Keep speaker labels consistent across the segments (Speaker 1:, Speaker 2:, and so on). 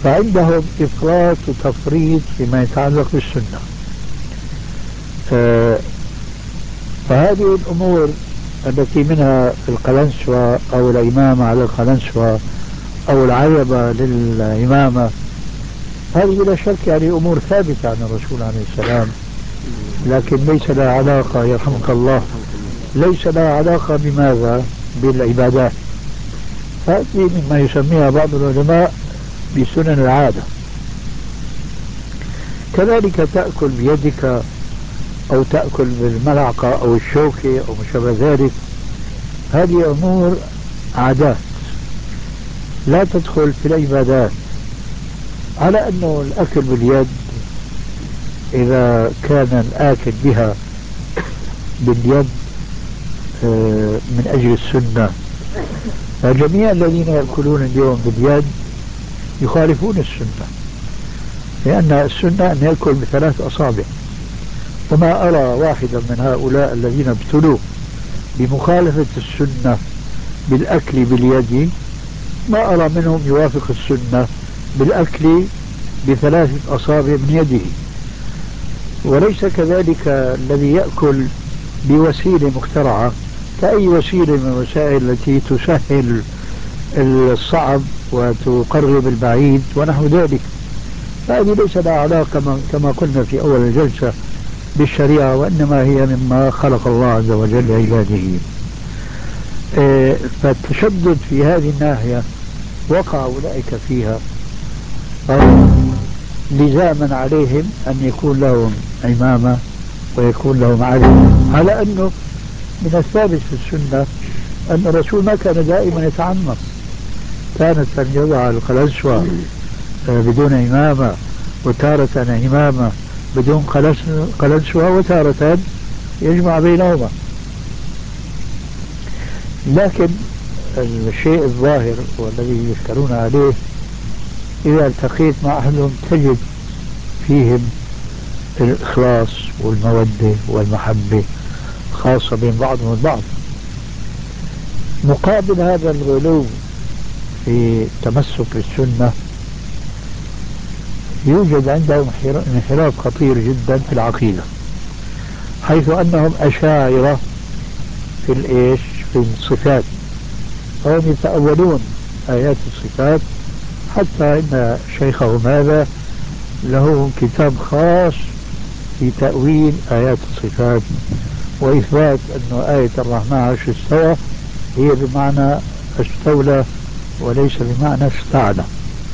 Speaker 1: فعندهم إفراط وتفريط فيما يتعلق بالسنة. فهذه الأمور التي منها القلنسوة أو الإمامة على القلنسوة أو العيبة للإمامة، هذه لا شك يعني أمور ثابتة عن الرسول عليه السلام، لكن ليس لها علاقة يرحمك الله، ليس لها علاقة بماذا؟ بالعبادات. هذه مما يسميها بعض العلماء بسنن العادة. كذلك تأكل بيدك أو تأكل بالملعقة أو الشوكة أو ما شابه ذلك، هذه أمور عادات لا تدخل في العبادات. على أنه الأكل باليد إذا كان الآكل بها باليد من أجل السنة، فجميع الذين يأكلون اليوم باليد يخالفون السنة، لأن السنة أن يأكل بثلاث أصابع. وما أرى واحدا من هؤلاء الذين ابتلوا بمخالفة السنة بالأكل باليد، ما أرى منهم يوافق السنة بالأكل بثلاثة أصابع من يده. وليس كذلك الذي يأكل بوسيلة مخترعة كأي وسيلة من الوسائل التي تسهل الصعب وتقرب البعيد ونحو ذلك. هذه ليس لها علاقة كما قلنا في أول الجلسة بالشريعة، وإنما هي مما خلق الله عز وجل عباده. فالتشدد في هذه الناحية وقع أولئك فيها، لزاما عليهم أن يكون لهم إمامة ويكون لهم علم، على أنه من الثابت في السنة أن الرسول ما كان دائما يتعمم، كانت أن يضع القلنسوة بدون إمامة، وتارة إمامة بدون قلنسوة، وتارة يجمع بينهما. لكن الشيء الظاهر والذي يشكرون عليه، إذا التقيت مع أهلهم تجد فيهم الإخلاص والمودة والمحبة خاصة بين بعضهم البعض. مقابل هذا الغلو في التمسك بالسنة يوجد عندهم انحراف خطير جدا في العقيدة، حيث أنهم أشاعرة في الإيش؟ في الصفات. هم يتأولون آيات الصفات، حتى إن شيخهم هذا له كتاب خاص في تأويل آيات الصفات وإثبات أن آية الرحمن عرش استوى هي بمعنى استولى وليس بمعنى استعلى.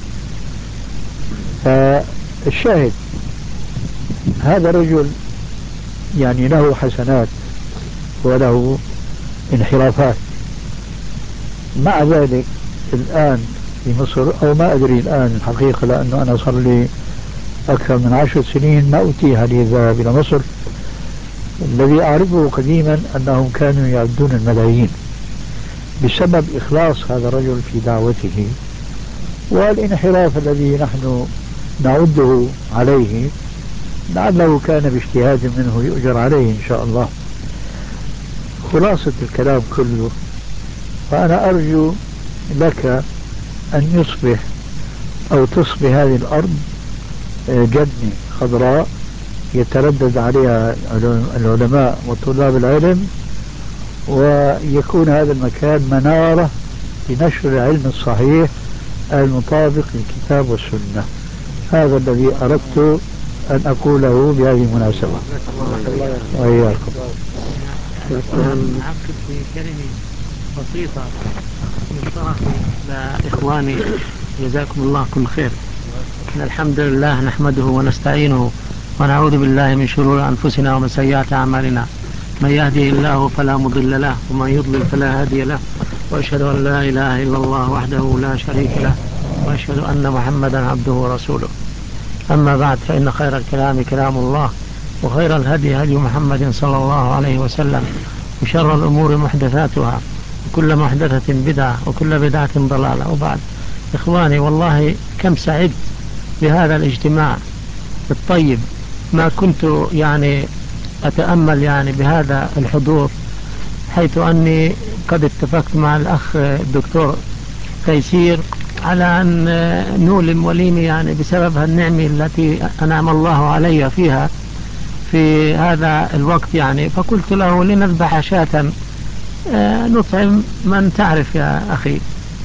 Speaker 1: فالشاهد هذا رجل يعني له حسنات وله انحرافات. مع ذلك الآن في مصر، أو ما أدري الآن الحقيقة، لأنه أنا صار لي أكثر من 10 سنين ما أتيح لي الذهاب إلى مصر. الذي أعرفه قديما أنهم كانوا يعدون الملايين بسبب إخلاص هذا الرجل في دعوته، والانحراف الذي نحن نعده عليه لعله كان باجتهاد منه يؤجر عليه إن شاء الله. خلاصة الكلام كله، فأنا أرجو لك أن يصبح أو تصبح هذه الأرض جنة خضراء يتردد عليها العلماء وطلاب العلم، ويكون هذا المكان منارة لنشر العلم الصحيح المطابق للكتاب والسنة. هذا الذي أردت أن أقوله بهذه المناسبة. وإياكم.
Speaker 2: أعقب بكلمة بسيطة من طرفي لإخواني، جزاكم الله كل خير. إن الحمد لله نحمده ونستعينه ونعوذ بالله من شرور أنفسنا ومن سيئات أعمالنا. من يهده الله فلا مضل له ومن يضلل فلا هادي له، وأشهد أن لا إله إلا الله وحده لا شريك له، وأشهد أن محمدا عبده ورسوله. أما بعد، فإن خير الكلام كلام الله، وخير الهدي هدي محمد صلى الله عليه وسلم، وشر الأمور محدثاتها، وكل محدثة بدعة، وكل بدعة ضلالة. وبعد، إخواني، والله كم سعدت بهذا الاجتماع الطيب. ما كنت يعني أتأمل يعني بهذا الحضور، حيث أني قد اتفقت مع الأخ الدكتور تيسير على أن نولم وليمي يعني بسبب النعمة التي أنعم الله علي فيها في هذا الوقت يعني. فقلت له لنذبح شاة نطعم من تعرف يا أخي.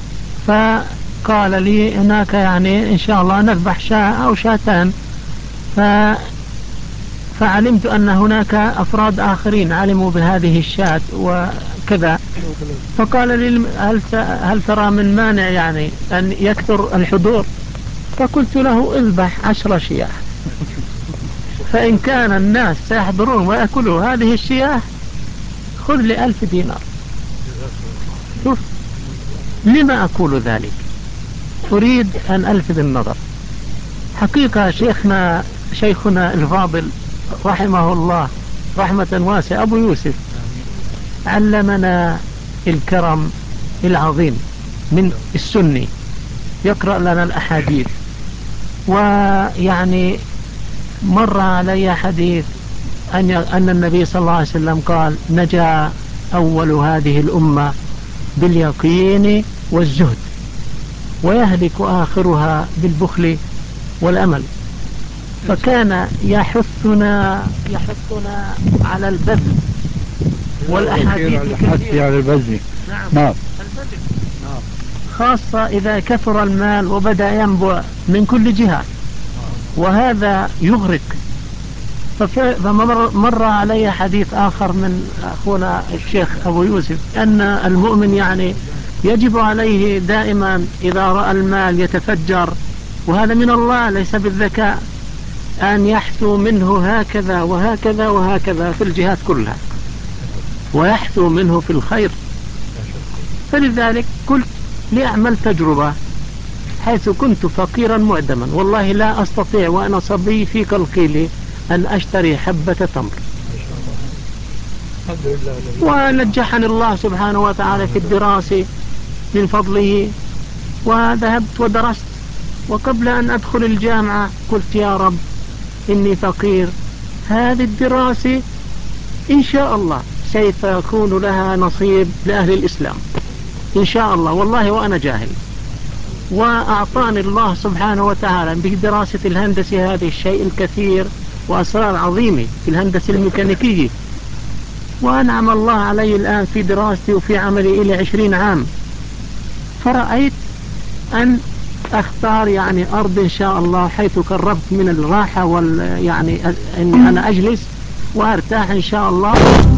Speaker 2: فقال لي هناك يعني إن شاء الله نذبح شاة أو شاتان. فعلمت أن هناك أفراد آخرين علموا بهذه الشاة وكذا. فقال لي هل ترى من مانع يعني أن يكثر الحضور؟ فقلت له اذبح 10 شياه، فإن كان الناس سيحضرون ويأكلوا هذه الشياه خذ لي 1000 دينار. شوف لما أقول ذلك؟ أريد أن ألفت النظر. حقيقة شيخنا الفاضل رحمه الله رحمة واسعة أبو يوسف علمنا الكرم العظيم من السني، يقرأ لنا الأحاديث. ويعني مر علي حديث أن النبي صلى الله عليه وسلم قال نجا أول هذه الأمة باليقين والزهد ويهلك آخرها بالبخل والأمل. فكان يحثنا على البذل والأحاديث
Speaker 1: الكثيرة على البذل. نعم.
Speaker 2: البذل خاصة إذا كثر المال وبدأ ينبع من كل جهة، وهذا يغرق. فمر علي حديث آخر من أخونا الشيخ أبو يوسف أن المؤمن يعني يجب عليه دائما إذا رأى المال يتفجر، وهذا من الله ليس بالذكاء، أن يحثو منه هكذا وهكذا وهكذا في الجهات كلها، ويحثو منه في الخير. فلذلك قلت لأعمل تجربة، حيث كنت فقيرا معدما والله لا أستطيع وأنا صبي في قلقيلي أن أشتري حبة تمر، ونجحني الله سبحانه وتعالى في الدراسة من فضله، وذهبت ودرست. وقبل أن أدخل الجامعة قلت يا رب إني فقير، هذه الدراسة إن شاء الله سيكون لها نصيب لأهل الإسلام إن شاء الله، والله وأنا جاهل. وأعطاني الله سبحانه وتعالى بدراسة الهندسة هذه الشيء الكثير وأسرار عظيمة في الهندسة الميكانيكية، وأنعم الله علي الآن في دراستي وفي عملي إلى 20 عام. فرأيت أن أختار يعني أرض إن شاء الله حيث قربت من الراحة يعني أن أنا أجلس وأرتاح إن شاء الله.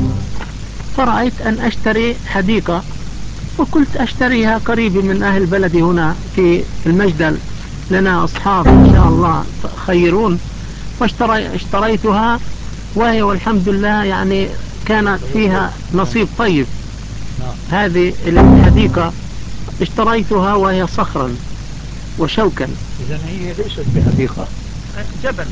Speaker 2: فرأيت أن أشتري حديقة، وقلت أشتريها قريب من أهل بلدي هنا في المجدل، لنا أصحاب إن شاء الله خيرون. فاشتريتها، وهي والحمد لله يعني كانت فيها نصيب طيب. هذه الحديقة اشتريتها وهي صخرا وشوكا.
Speaker 1: إذن هي ليست بحديقة،
Speaker 2: جبل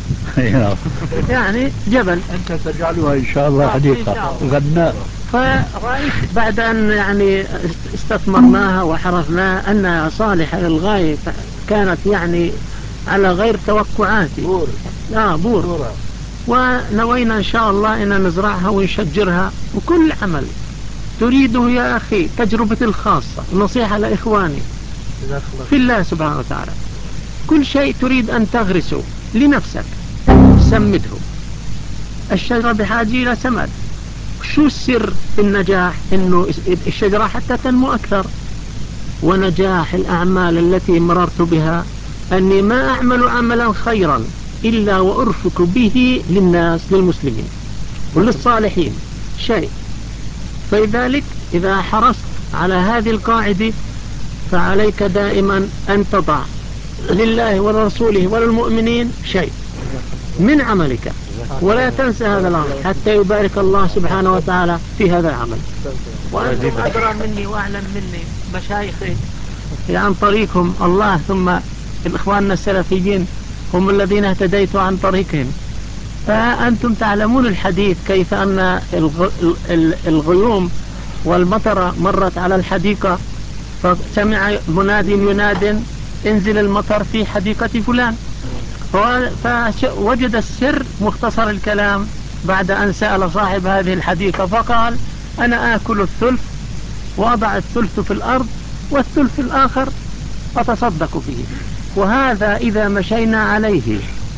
Speaker 1: يعني
Speaker 2: جبل.
Speaker 1: أنت تجعلها إن شاء الله حديقة غناء.
Speaker 2: فرأيت بعد أن يعني استثمرناها وحرثناها أنها صالحة للغاية، كانت يعني على غير توقعاتي. بور. ونوينا إن شاء الله أن نزرعها ونشجرها. وكل عمل تريده يا أخي تجربتي الخاصة، نصيحة لإخواني في الله سبحانه وتعالى، كل شيء تريد أن تغرسه لنفسك سمته. الشجرة بحاجة إلى سماد. شو السر في النجاح؟ إنه الشجرة حتى تنمو أكثر. ونجاح الأعمال التي مررت بها أني ما أعمل عملا خيرا إلا وأرفق به للناس، للمسلمين وللصالحين شيء. فلذلك إذا حرصت على هذه القاعدة فعليك دائما أن تضع لله ولرسوله وللمؤمنين شيء من عملك، ولا تنسى هذا الأمر حتى يبارك الله سبحانه وتعالى في هذا العمل. وأنتم أدرى مني وأعلم مني مشايخي عن طريقهم الله، ثم الإخواننا السلفيين هم الذين اهتديت عن طريقهم. فأنتم تعلمون الحديث كيف أن الغيوم والمطر مرت على الحديقة، فسمع مناد يناد انزل المطر في حديقة فلان. فوجد السر مختصر الكلام بعد أن سأل صاحب هذه الحديقة فقال أنا آكل الثلث وأضع الثلث في الأرض والثلث الآخر أتصدق فيه. وهذا إذا مشينا عليه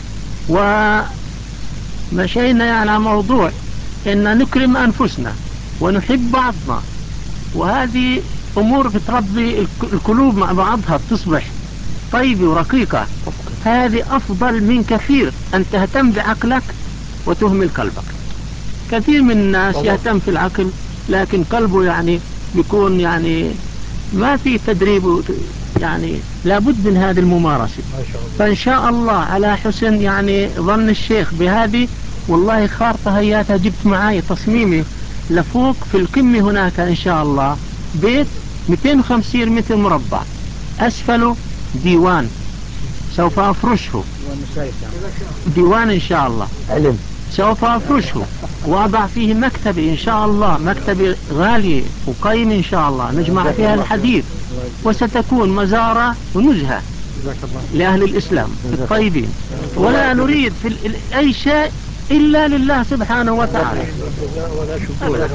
Speaker 2: ومشينا على موضوع إن نكرم أنفسنا ونحب بعضنا، وهذه أمور بتربي القلوب مع بعضها، بتصبح طيبة ورقيقة. هذه أفضل من كثير أن تهتم بعقلك وتهمل قلبك. كثير من الناس يهتم في العقل لكن قلبه يعني بيكون يعني ما في تدريب، يعني لابد من هذه الممارسة. فإن شاء الله على حسن يعني ظن الشيخ بهذه، والله خارطة هياتها جبت معاي تصميمي لفوق في القمة هناك إن شاء الله بيت 250 متر مربع، أسفله ديوان سوف أفرشه، ديوان إن شاء الله
Speaker 1: علم
Speaker 2: سوف أفرشه وأضع فيه مكتبي إن شاء الله، مكتبي غالي وقيم إن شاء الله نجمع فيها الحديث، وستكون مزارة ونزهة لأهل الإسلام الطيبين، ولا نريد في أي شيء إلا لله سبحانه وتعالى.
Speaker 1: جزاك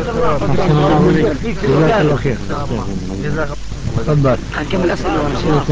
Speaker 1: الله خير. تفضل.